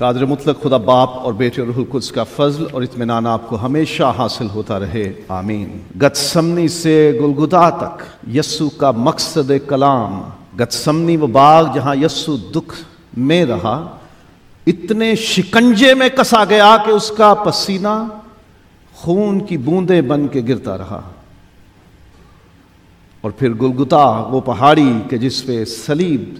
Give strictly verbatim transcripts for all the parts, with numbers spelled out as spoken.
قادر مطلق خدا باپ اور بیٹے اور روح القدس کا فضل اور اطمینان آپ کو ہمیشہ حاصل ہوتا رہے، آمین۔ گتسمنی سے گلگتا تک یسوع کا مقصد کلام، گتسمنی وہ باغ جہاں یسوع دکھ میں رہا، اتنے شکنجے میں کسا گیا کہ اس کا پسینہ خون کی بوندیں بن کے گرتا رہا، اور پھر گلگتا وہ پہاڑی کہ جس پہ صلیب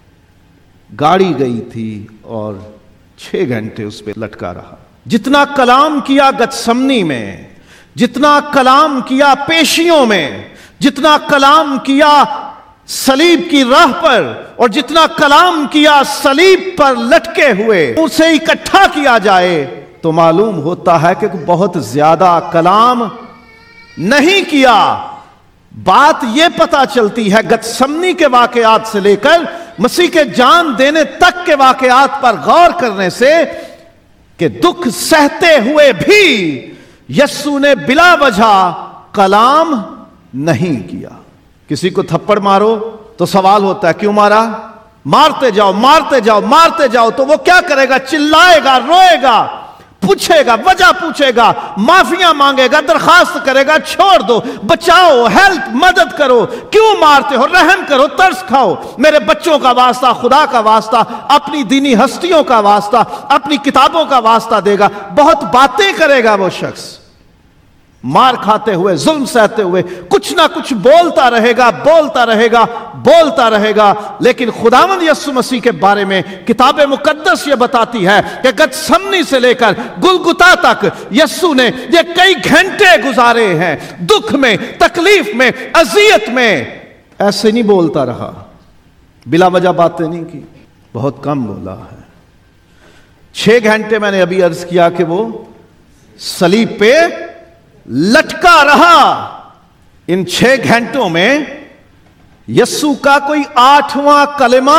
گاڑی گئی تھی اور چھ گھنٹے اس پہ لٹکا رہا۔ جتنا کلام کیا گتسمنی میں، جتنا کلام کیا پیشیوں میں، جتنا کلام کیا صلیب کی راہ پر، اور جتنا کلام کیا صلیب پر لٹکے ہوئے، اسے اکٹھا کیا جائے تو معلوم ہوتا ہے کہ بہت زیادہ کلام نہیں کیا۔ بات یہ پتہ چلتی ہے گتسمنی کے واقعات سے لے کر مسیح کے جان دینے تک کے واقعات پر غور کرنے سے کہ دکھ سہتے ہوئے بھی یسوع نے بلا وجہ کلام نہیں کیا۔ کسی کو تھپڑ مارو تو سوال ہوتا ہے کیوں مارا؟ مارتے جاؤ مارتے جاؤ مارتے جاؤ، تو وہ کیا کرے گا؟ چلائے گا، روئے گا، پوچھے گا، وجہ پوچھے گا، معافیاں مانگے گا، درخواست کرے گا، چھوڑ دو، بچاؤ، ہیلپ، مدد کرو، کیوں مارتے ہو؟ رحم کرو، ترس کھاؤ، میرے بچوں کا واسطہ، خدا کا واسطہ، اپنی دینی ہستیوں کا واسطہ، اپنی کتابوں کا واسطہ دے گا، بہت باتیں کرے گا وہ شخص، مار کھاتے ہوئے، ظلم سہتے ہوئے، کچھ نہ کچھ بولتا رہے گا، بولتا رہے گا، بولتا رہے گا۔ لیکن خداوند یسوع مسیح کے بارے میں کتاب مقدس یہ بتاتی ہے کہ گتسمنی سے لے کر گلگتا تک یسوع نے یہ کئی گھنٹے گزارے ہیں، دکھ میں، تکلیف میں، اذیت میں۔ ایسے نہیں بولتا رہا، بلا وجہ باتیں نہیں کی، بہت کم بولا ہے۔ چھ گھنٹے میں نے ابھی عرض کیا کہ وہ صلیب پہ لٹکا رہا۔ ان چھ گھنٹوں میں یسوع کا کوئی آٹھواں کلمہ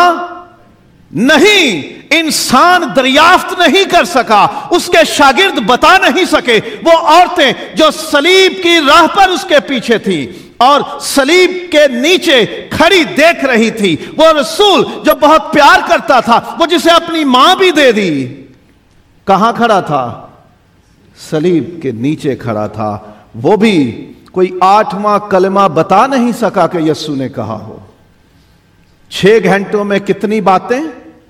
نہیں انسان دریافت نہیں کر سکا، اس کے شاگرد بتا نہیں سکے۔ وہ عورتیں جو صلیب کی راہ پر اس کے پیچھے تھی اور صلیب کے نیچے کھڑی دیکھ رہی تھی، وہ رسول جو بہت پیار کرتا تھا، وہ جسے اپنی ماں بھی دے دی، کہاں کھڑا تھا؟ صلیب کے نیچے کھڑا تھا۔ وہ بھی کوئی آٹھواں کلمہ بتا نہیں سکا کہ یسوع نے کہا ہو۔ چھ گھنٹوں میں کتنی باتیں؟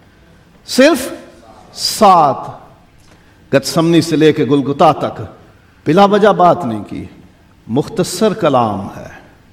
صرف سات۔ گتسمنی سے لے کے گلگتا تک بلا وجہ بات نہیں کی، مختصر کلام ہے۔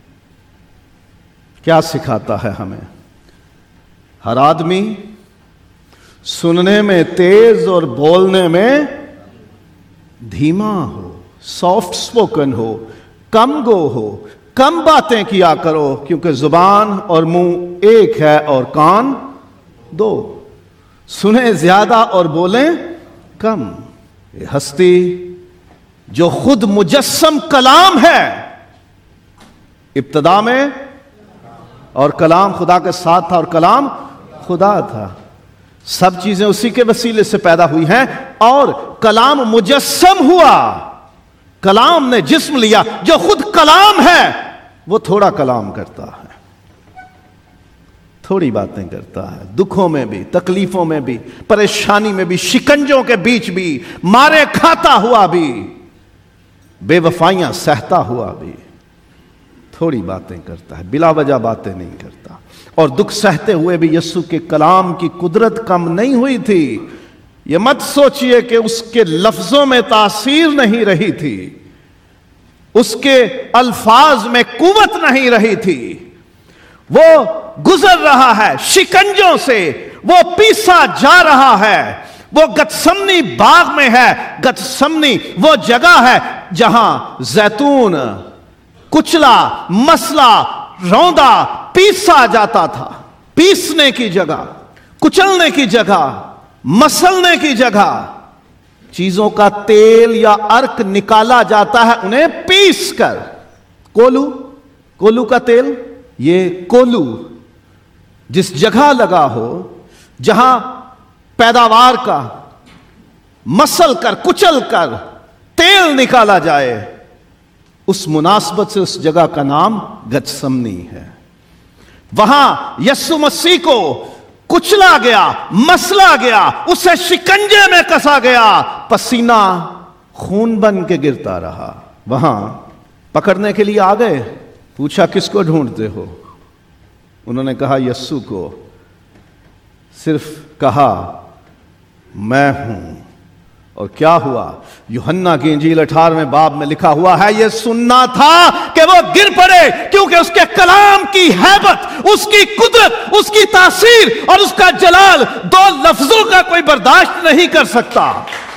کیا سکھاتا ہے ہمیں؟ ہر آدمی سننے میں تیز اور بولنے میں دھیما ہو، سافٹ سپوکن ہو، کم گو ہو، کم باتیں کیا کرو، کیونکہ زبان اور منہ ایک ہے اور کان دو، سنیں زیادہ اور بولیں کم۔ یہ ہستی جو خود مجسم کلام ہے، ابتدا میں، اور کلام خدا کے ساتھ تھا اور کلام خدا تھا، سب چیزیں اسی کے وسیلے سے پیدا ہوئی ہیں، اور کلام مجسم ہوا، کلام نے جسم لیا۔ جو خود کلام ہے وہ تھوڑا کلام کرتا ہے، تھوڑی باتیں کرتا ہے، دکھوں میں بھی، تکلیفوں میں بھی، پریشانی میں بھی، شکنجوں کے بیچ بھی، مارے کھاتا ہوا بھی، بے وفائیاں سہتا ہوا بھی، تھوڑی باتیں کرتا ہے، بلا وجہ باتیں نہیں کرتا۔ اور دکھ سہتے ہوئے بھی یسوع کے کلام کی قدرت کم نہیں ہوئی تھی۔ یہ مت سوچئے کہ اس کے لفظوں میں تاثیر نہیں رہی تھی، اس کے الفاظ میں قوت نہیں رہی تھی۔ وہ گزر رہا ہے شکنجوں سے، وہ پیسا جا رہا ہے، وہ گتسمنی باغ میں ہے۔ گتسمنی وہ جگہ ہے جہاں زیتون کچلا، مسلا، روندا، پیسا جاتا تھا۔ پیسنے کی جگہ، کچلنے کی جگہ، مسلنے کی جگہ، چیزوں کا تیل یا عرق نکالا جاتا ہے انہیں پیس کر۔ کولو، کولو کا تیل، یہ کولو جس جگہ لگا ہو جہاں پیداوار کا مسل کر کچل کر تیل نکالا جائے، اس مناسبت سے اس جگہ کا نام گتسمنی ہے۔ وہاں یسوع مسیح کو کچلا گیا، مسلا گیا، اسے شکنجے میں کسا گیا، پسینہ خون بن کے گرتا رہا۔ وہاں پکڑنے کے لیے آ گئے، پوچھا کس کو ڈھونڈتے ہو؟ انہوں نے کہا یسوع کو، صرف کہا میں ہوں۔ اور کیا ہوا؟ یوحنا کی انجیل اٹھارہویں باب میں لکھا ہوا ہے، یہ سننا تھا کہ وہ گر پڑے، کیونکہ اس کے کلام کی ہیبت، اس کی قدرت، اس کی تاثیر اور اس کا جلال دو لفظوں کا کوئی برداشت نہیں کر سکتا۔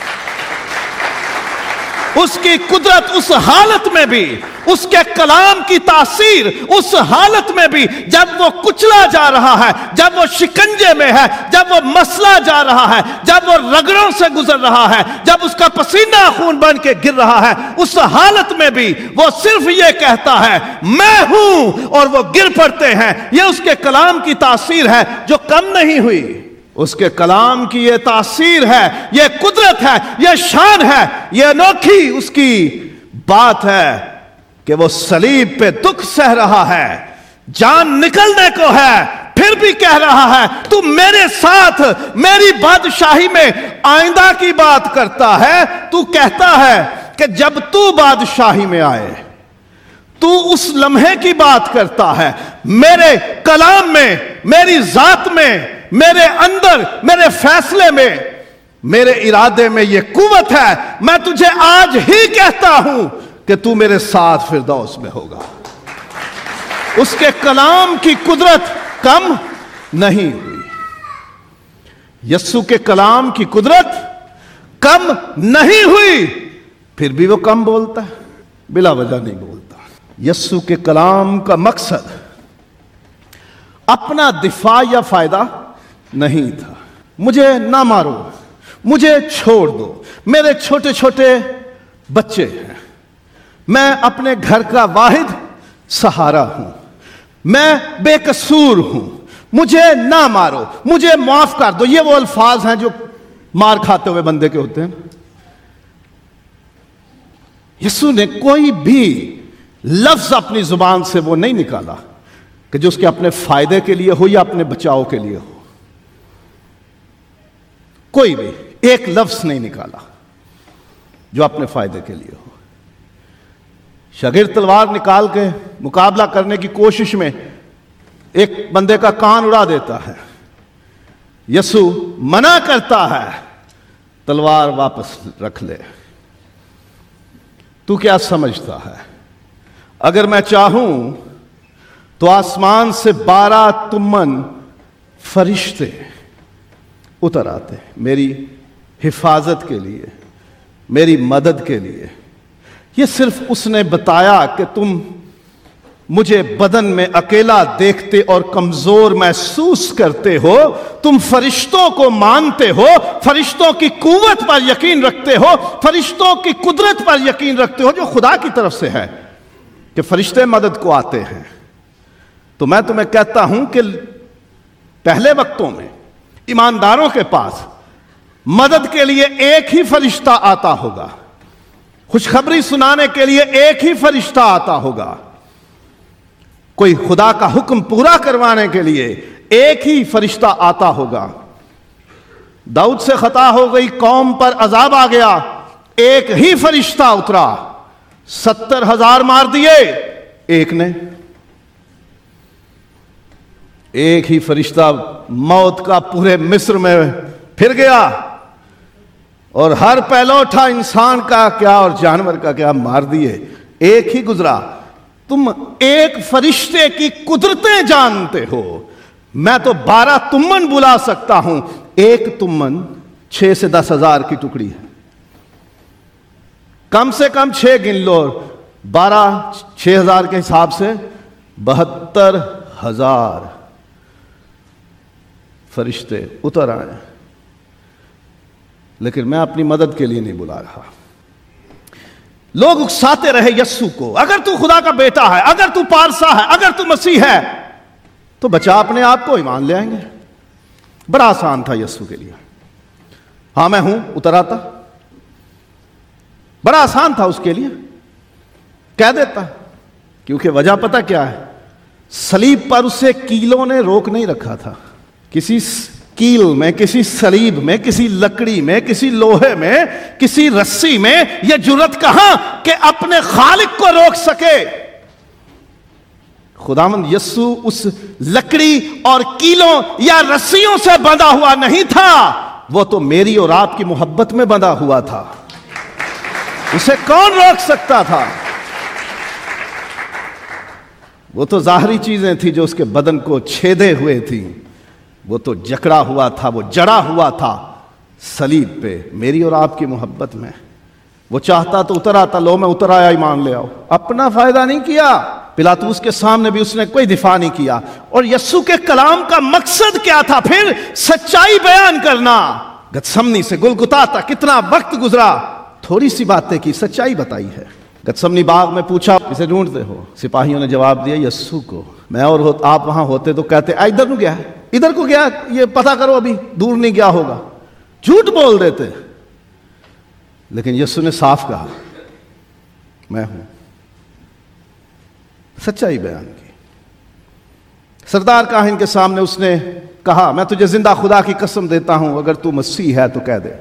اس کی قدرت اس حالت میں بھی، اس کے کلام کی تاثیر اس حالت میں بھی، جب وہ کچلا جا رہا ہے، جب وہ شکنجے میں ہے، جب وہ مسلا جا رہا ہے، جب وہ رگڑوں سے گزر رہا ہے، جب اس کا پسینہ خون بن کے گر رہا ہے، اس حالت میں بھی وہ صرف یہ کہتا ہے میں ہوں، اور وہ گر پڑتے ہیں۔ یہ اس کے کلام کی تاثیر ہے جو کم نہیں ہوئی۔ اس کے کلام کی یہ تاثیر ہے، یہ قدرت ہے، یہ شان ہے، یہ انوکھی اس کی بات ہے کہ وہ صلیب پہ دکھ سہ رہا ہے، جان نکلنے کو ہے، پھر بھی کہہ رہا ہے تو میرے ساتھ میری بادشاہی میں آئندہ کی بات کرتا ہے۔ تو کہتا ہے کہ جب تو بادشاہی میں آئے، تو اس لمحے کی بات کرتا ہے۔ میرے کلام میں، میری ذات میں، میرے اندر، میرے فیصلے میں، میرے ارادے میں یہ قوت ہے۔ میں تجھے آج ہی کہتا ہوں کہ تو میرے ساتھ فردوس میں ہوگا۔ اس کے کلام کی قدرت کم نہیں ہوئی۔ یسوع کے کلام کی قدرت کم نہیں ہوئی، پھر بھی وہ کم بولتا ہے، بلا وجہ نہیں بولتا۔ یسوع کے کلام کا مقصد اپنا دفاع یا فائدہ نہیں تھا۔ مجھے نہ مارو، مجھے چھوڑ دو، میرے چھوٹے چھوٹے بچے ہیں، میں اپنے گھر کا واحد سہارا ہوں، میں بے قصور ہوں، مجھے نہ مارو، مجھے معاف کر دو۔ یہ وہ الفاظ ہیں جو مار کھاتے ہوئے بندے کے ہوتے ہیں۔ یسوع نے کوئی بھی لفظ اپنی زبان سے وہ نہیں نکالا کہ جو اس کے اپنے فائدے کے لیے ہو یا اپنے بچاؤ کے لیے ہو۔ کوئی بھی ایک لفظ نہیں نکالا جو اپنے فائدے کے لیے ہو۔ شاگرد تلوار نکال کے مقابلہ کرنے کی کوشش میں ایک بندے کا کان اڑا دیتا ہے، یسوع منع کرتا ہے تلوار واپس رکھ لے۔ تو کیا سمجھتا ہے اگر میں چاہوں تو آسمان سے بارہ تمن فرشتے اتر آتے میری حفاظت کے لیے، میری مدد کے لیے؟ یہ صرف اس نے بتایا کہ تم مجھے بدن میں اکیلا دیکھتے اور کمزور محسوس کرتے ہو، تم فرشتوں کو مانتے ہو، فرشتوں کی قوت پر یقین رکھتے ہو، فرشتوں کی قدرت پر یقین رکھتے ہو جو خدا کی طرف سے ہے کہ فرشتے مدد کو آتے ہیں۔ تو میں تمہیں کہتا ہوں کہ پہلے وقتوں میں ایمانداروں کے پاس مدد کے لیے ایک ہی فرشتہ آتا ہوگا، خوشخبری سنانے کے لیے ایک ہی فرشتہ آتا ہوگا، کوئی خدا کا حکم پورا کروانے کے لیے ایک ہی فرشتہ آتا ہوگا۔ داؤد سے خطا ہو گئی، قوم پر عذاب آ گیا، ایک ہی فرشتہ اترا، ستر ہزار مار دیے، ایک نے ایک ہی فرشتہ موت کا پورے مصر میں پھر گیا اور ہر پہلوٹا انسان کا کیا اور جانور کا کیا مار دیے، ایک ہی گزرا۔ تم ایک فرشتے کی قدرتیں جانتے ہو، میں تو بارہ تمن بلا سکتا ہوں، ایک تمن چھ سے دس ہزار کی ٹکڑی ہے، کم سے کم چھ گن لو، بارہ چھ ہزار کے حساب سے بہتر ہزار فرشتے اتر آئے، لیکن میں اپنی مدد کے لیے نہیں بلا رہا۔ لوگ اکساتے رہے یسوع کو، اگر تو خدا کا بیٹا ہے، اگر تو پارسا ہے، اگر تو مسیح ہے تو بچا اپنے آپ کو، ایمان لے آئیں گے۔ بڑا آسان تھا یسوع کے لیے، ہاں میں ہوں اتر آتا، بڑا آسان تھا اس کے لیے، کہہ دیتا، کیونکہ وجہ پتہ کیا ہے؟ صلیب پر اسے کیلوں نے روک نہیں رکھا تھا، کسی کیل میں، کسی سلیب میں، کسی لکڑی میں، کسی لوہے میں، کسی رسی میں یہ جرت کہاں کہ اپنے خالق کو روک سکے؟ خداوند یسوع اس لکڑی اور کیلوں یا رسیوں سے بندھا ہوا نہیں تھا، وہ تو میری اور آپ کی محبت میں بندھا ہوا تھا۔ اسے کون روک سکتا تھا؟ وہ تو ظاہری چیزیں تھیں جو اس کے بدن کو چھیدے ہوئے تھیں، وہ تو جکڑا ہوا تھا، وہ جڑا ہوا تھا صلیب پہ میری اور آپ کی محبت میں۔ وہ چاہتا تو اتر آتا، لو میں اتر آیا، ایمان لے آؤ۔ اپنا فائدہ نہیں کیا، پلاطوس کے سامنے بھی اس نے کوئی دفاع نہیں کیا۔ اور یسوع کے کلام کا مقصد کیا تھا؟ پھر سچائی بیان کرنا۔ گتسمنی سے گلگتا تک کتنا وقت گزرا، تھوڑی سی باتیں کی، سچائی بتائی ہے۔ گتسمنی باغ میں پوچھا اسے ڈھونڈتے ہو؟ سپاہیوں نے جواب دیا یسوع کو۔ میں اور ہو آپ وہاں ہوتے تو کہتے ادھر کو گیا ہے، ادھر کو گیا، یہ پتہ کرو، ابھی دور نہیں گیا ہوگا۔ جھوٹ بول دیتے، لیکن یسوع نے صاف کہا میں ہوں، سچائی بیان کی۔ سردار کاہن کے سامنے اس نے کہا میں تجھے زندہ خدا کی قسم دیتا ہوں، اگر تو مسیح ہے تو کہہ دے۔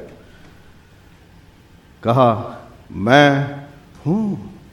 کہا میں ہوں۔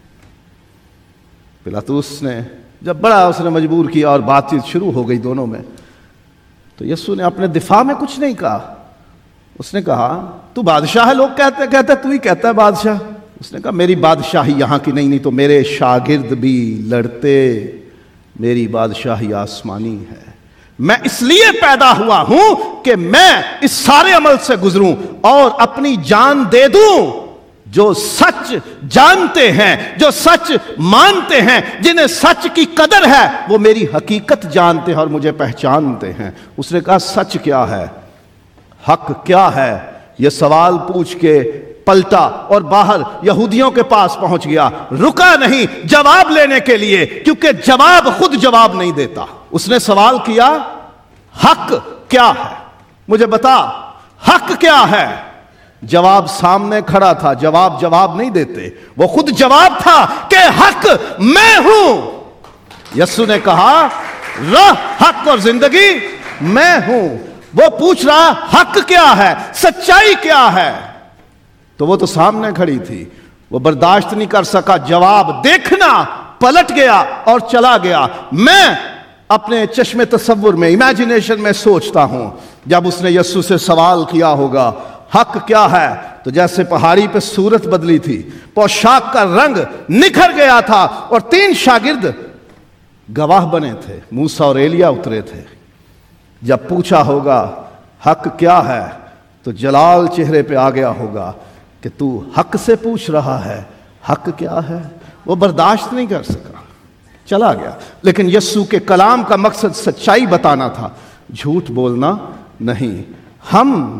پلاطوس نے جب بڑا اس نے مجبور کیا اور بات چیت شروع ہو گئی دونوں میں، تو یسوع نے اپنے دفاع میں کچھ نہیں کہا۔ اس نے کہا تو بادشاہ ہے، لوگ کہتے کہتے تو ہی کہتا ہے بادشاہ۔ اس نے کہا میری بادشاہی یہاں کی نہیں، نہیں تو میرے شاگرد بھی لڑتے، میری بادشاہی آسمانی ہے۔ میں اس لیے پیدا ہوا ہوں کہ میں اس سارے عمل سے گزروں اور اپنی جان دے دوں۔ جو سچ جانتے ہیں، جو سچ مانتے ہیں، جنہیں سچ کی قدر ہے، وہ میری حقیقت جانتے ہیں اور مجھے پہچانتے ہیں۔ اس نے کہا سچ کیا ہے، حق کیا ہے؟ یہ سوال پوچھ کے پلٹا اور باہر یہودیوں کے پاس پہنچ گیا، رکا نہیں جواب لینے کے لیے، کیونکہ جواب خود جواب نہیں دیتا۔ اس نے سوال کیا حق کیا ہے، مجھے بتا حق کیا ہے؟ جواب سامنے کھڑا تھا، جواب جواب نہیں دیتے، وہ خود جواب تھا کہ حق میں ہوں۔ یسوع نے کہا راہ، حق اور زندگی میں ہوں۔ وہ پوچھ رہا حق کیا ہے، سچائی کیا ہے؟ تو وہ تو سامنے کھڑی تھی، وہ برداشت نہیں کر سکا جواب دیکھنا، پلٹ گیا اور چلا گیا۔ میں اپنے چشم تصور میں، امیجنیشن میں سوچتا ہوں جب اس نے یسوع سے سوال کیا ہوگا حق کیا ہے، تو جیسے پہاڑی پہ صورت بدلی تھی، پوشاک کا رنگ نکھر گیا تھا، اور تین شاگرد گواہ بنے تھے، موسیٰ اور ایلیا اترے تھے۔ جب پوچھا ہوگا حق کیا ہے تو جلال چہرے پہ آ گیا ہوگا کہ تو حق سے پوچھ رہا ہے، حق کیا ہے؟ وہ برداشت نہیں کر سکا، چلا گیا۔ لیکن یسوع کے کلام کا مقصد سچائی بتانا تھا، جھوٹ بولنا نہیں۔ ہم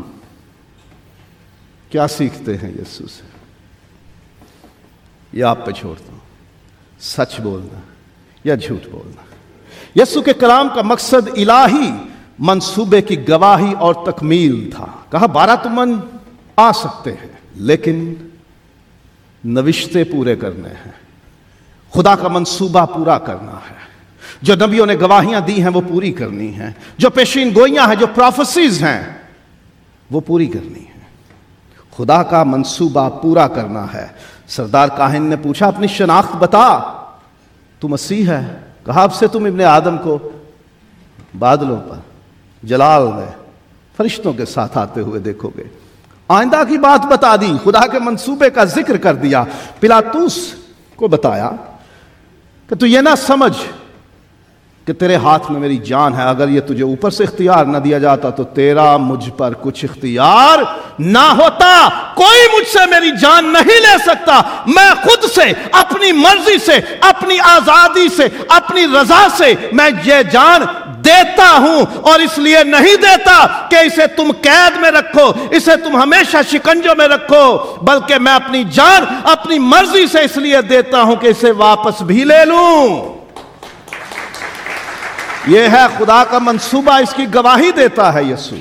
کیا سیکھتے ہیں یسوع سے؟ یہ آپ پہ چھوڑتا ہوں، سچ بولنا یا جھوٹ بولنا۔ یسوع کے کلام کا مقصد الہی منصوبے کی گواہی اور تکمیل تھا۔ کہا بارہ تمن آ سکتے ہیں، لیکن نوشتے پورے کرنے ہیں، خدا کا منصوبہ پورا کرنا ہے۔ جو نبیوں نے گواہیاں دی ہیں وہ پوری کرنی ہیں، جو پیشین گوئیاں ہیں، جو پروفیسیز ہیں، وہ پوری کرنی ہیں۔ خدا کا منصوبہ پورا کرنا ہے۔ سردار کاہن نے پوچھا اپنی شناخت بتا، تو مسیح ہے؟ کہا اب سے تم ابن آدم کو بادلوں پر، جلال میں، فرشتوں کے ساتھ آتے ہوئے دیکھو گے۔ آئندہ کی بات بتا دی، خدا کے منصوبے کا ذکر کر دیا۔ پلاطوس کو بتایا کہ تو یہ نہ سمجھ کہ تیرے ہاتھ میں میری جان ہے، اگر یہ تجھے اوپر سے اختیار نہ دیا جاتا تو تیرا مجھ پر کچھ اختیار نہ ہوتا۔ کوئی مجھ سے میری جان نہیں لے سکتا، میں خود سے، اپنی مرضی سے، اپنی آزادی سے، اپنی رضا سے میں یہ جان دیتا ہوں، اور اس لیے نہیں دیتا کہ اسے تم قید میں رکھو، اسے تم ہمیشہ شکنجوں میں رکھو، بلکہ میں اپنی جان اپنی مرضی سے اس لیے دیتا ہوں کہ اسے واپس بھی لے لوں۔ یہ ہے خدا کا منصوبہ، اس کی گواہی دیتا ہے یسوع۔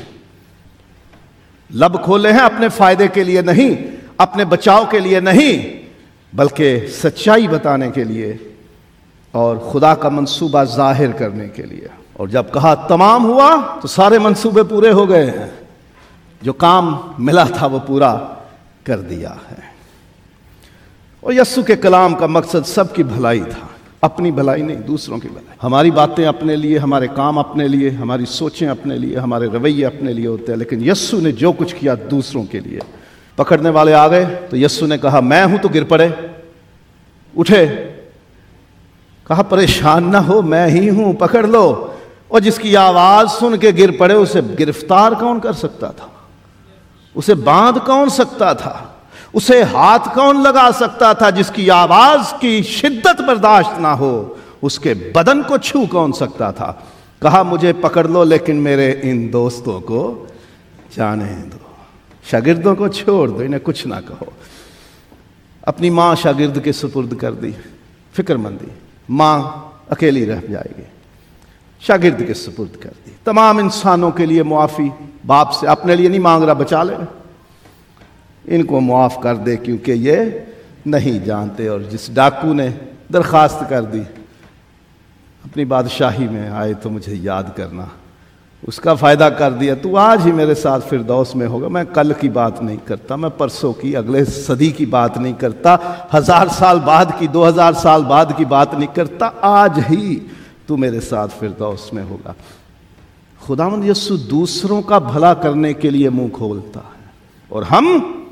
لب کھولے ہیں اپنے فائدے کے لیے نہیں، اپنے بچاؤ کے لیے نہیں، بلکہ سچائی بتانے کے لیے اور خدا کا منصوبہ ظاہر کرنے کے لیے۔ اور جب کہا تمام ہوا تو سارے منصوبے پورے ہو گئے ہیں، جو کام ملا تھا وہ پورا کر دیا ہے۔ اور یسوع کے کلام کا مقصد سب کی بھلائی تھا، اپنی بھلائی نہیں، دوسروں کی بھلائی۔ ہماری باتیں اپنے لیے، ہمارے کام اپنے لیے، ہماری سوچیں اپنے لیے، ہمارے رویے اپنے لیے ہوتے ہیں، لیکن یسوع نے جو کچھ کیا دوسروں کے لیے۔ پکڑنے والے آ گئے تو یسوع نے کہا میں ہوں، تو گر پڑے، اٹھے، کہا پریشان نہ ہو، میں ہی ہوں، پکڑ لو۔ اور جس کی آواز سن کے گر پڑے، اسے گرفتار کون کر سکتا تھا؟ اسے باندھ کون سکتا تھا؟ اسے ہاتھ کون لگا سکتا تھا؟ جس کی آواز کی شدت برداشت نہ ہو، اس کے بدن کو چھو کون سکتا تھا؟ کہا مجھے پکڑ لو، لیکن میرے ان دوستوں کو جانے دو، شاگردوں کو چھوڑ دو، انہیں کچھ نہ کہو۔ اپنی ماں شاگرد کے سپرد کر دی، فکر مندی، ماں اکیلی رہ جائے گی، شاگرد کے سپرد کر دی۔ تمام انسانوں کے لیے معافی باپ سے، اپنے لیے نہیں مانگ رہا، بچا لے، ان کو معاف کر دے کیونکہ یہ نہیں جانتے۔ اور جس ڈاکو نے درخواست کر دی اپنی بادشاہی میں آئے تو مجھے یاد کرنا، اس کا فائدہ کر دیا، تو آج ہی میرے ساتھ فردوس میں ہوگا۔ میں کل کی بات نہیں کرتا، میں پرسوں کی، اگلے صدی کی بات نہیں کرتا، ہزار سال بعد کی، دو ہزار سال بعد کی بات نہیں کرتا، آج ہی تو میرے ساتھ فردوس میں ہوگا۔ خداوند یسوع دوسروں کا بھلا کرنے کے لیے منہ کھولتا ہے، اور ہم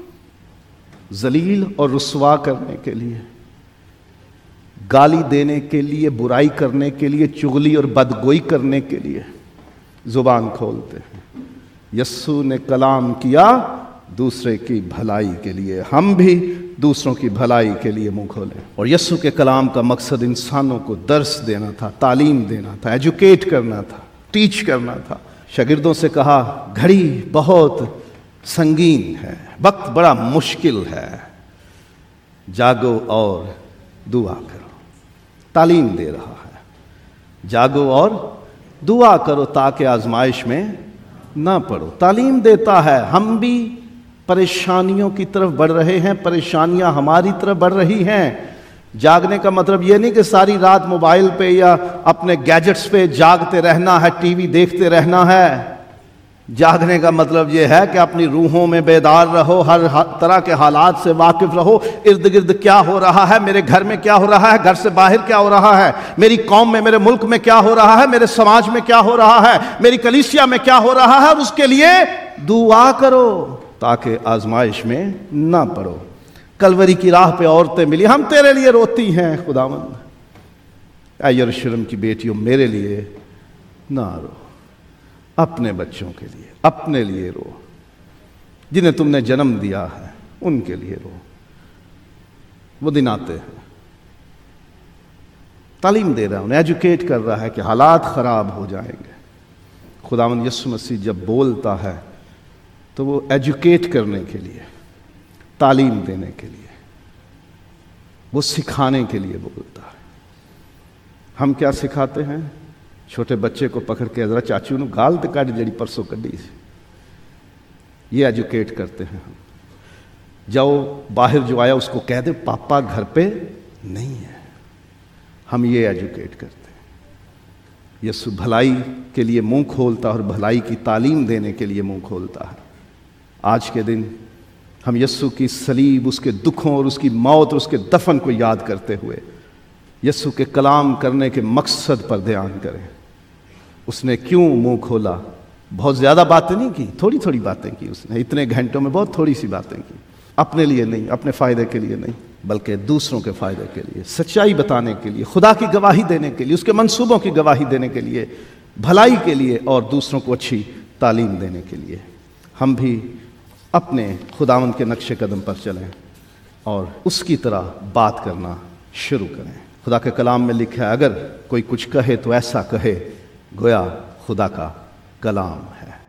ذلیل اور رسوا کرنے کے لیے، گالی دینے کے لیے، برائی کرنے کے لیے، چغلی اور بدگوئی کرنے کے لیے زبان کھولتے ہیں۔ یسوع نے کلام کیا دوسرے کی بھلائی کے لیے، ہم بھی دوسروں کی بھلائی کے لیے منہ کھولیں۔ اور یسوع کے کلام کا مقصد انسانوں کو درس دینا تھا، تعلیم دینا تھا، ایجوکیٹ کرنا تھا، ٹیچ کرنا تھا۔ شاگردوں سے کہا گھڑی بہت سنگین ہے، وقت بڑا مشکل ہے، جاگو اور دعا کرو۔ تعلیم دے رہا ہے، جاگو اور دعا کرو تاکہ آزمائش میں نہ پڑو۔ تعلیم دیتا ہے، ہم بھی پریشانیوں کی طرف بڑھ رہے ہیں، پریشانیاں ہماری طرف بڑھ رہی ہیں۔ جاگنے کا مطلب یہ نہیں کہ ساری رات موبائل پہ یا اپنے گیجٹس پہ جاگتے رہنا ہے، ٹی وی دیکھتے رہنا ہے۔ جاگنے کا مطلب یہ ہے کہ اپنی روحوں میں بیدار رہو، ہر طرح کے حالات سے واقف رہو، ارد گرد کیا ہو رہا ہے، میرے گھر میں کیا ہو رہا ہے، گھر سے باہر کیا ہو رہا ہے، میری قوم میں، میرے ملک میں کیا ہو رہا ہے، میرے سماج میں کیا ہو رہا ہے، میری کلیسیا میں کیا ہو رہا ہے، اور اس کے لیے دعا کرو تاکہ آزمائش میں نہ پڑو۔ کلوری کی راہ پہ عورتیں ملی، ہم تیرے لیے روتی ہیں خداوند، اے یروشلم کی بیٹیوں میرے لیے نہ رو، اپنے بچوں کے لیے، اپنے لیے رو، جنہیں تم نے جنم دیا ہے ان کے لیے رو۔ وہ دن آتے ہیں، تعلیم دے رہا ہے، انہیں ایجوکیٹ کر رہا ہے کہ حالات خراب ہو جائیں گے۔ خداوند یسوع مسیح جب بولتا ہے تو وہ ایجوکیٹ کرنے کے لیے، تعلیم دینے کے لیے، وہ سکھانے کے لیے بولتا ہے۔ ہم کیا سکھاتے ہیں؟ چھوٹے بچے کو پکڑ کے ذرا چاچو نو گال تے کڈ جڑی پرسوں کڈی سی، یہ ایجوکیٹ کرتے ہیں ہم۔ جاؤ باہر جو آیا اس کو کہہ دے پاپا گھر پہ نہیں ہے، ہم یہ ایجوکیٹ کرتے ہیں۔ یسوع بھلائی کے لیے منہ کھولتا اور بھلائی کی تعلیم دینے کے لیے منہ کھولتا ہے۔ آج کے دن ہم یسوع کی صلیب، اس کے دکھوں اور اس کی موت اور اس کے دفن کو یاد کرتے ہوئے یسوع کے کلام کرنے کے مقصد پر دھیان کریں۔ اس نے کیوں منہ کھولا؟ بہت زیادہ باتیں نہیں کی، تھوڑی تھوڑی باتیں کی اس نے، اتنے گھنٹوں میں بہت تھوڑی سی باتیں کی، اپنے لیے نہیں، اپنے فائدے کے لیے نہیں، بلکہ دوسروں کے فائدے کے لیے، سچائی بتانے کے لیے، خدا کی گواہی دینے کے لیے، اس کے منصوبوں کی گواہی دینے کے لیے، بھلائی کے لیے اور دوسروں کو اچھی تعلیم دینے کے لیے۔ ہم بھی اپنے خداوند کے نقش قدم پر چلیں اور اس کی طرح بات کرنا شروع کریں۔ خدا کے کلام میں لکھا ہے اگر کوئی کچھ کہے تو ایسا کہے گویا خدا کا کلام ہے۔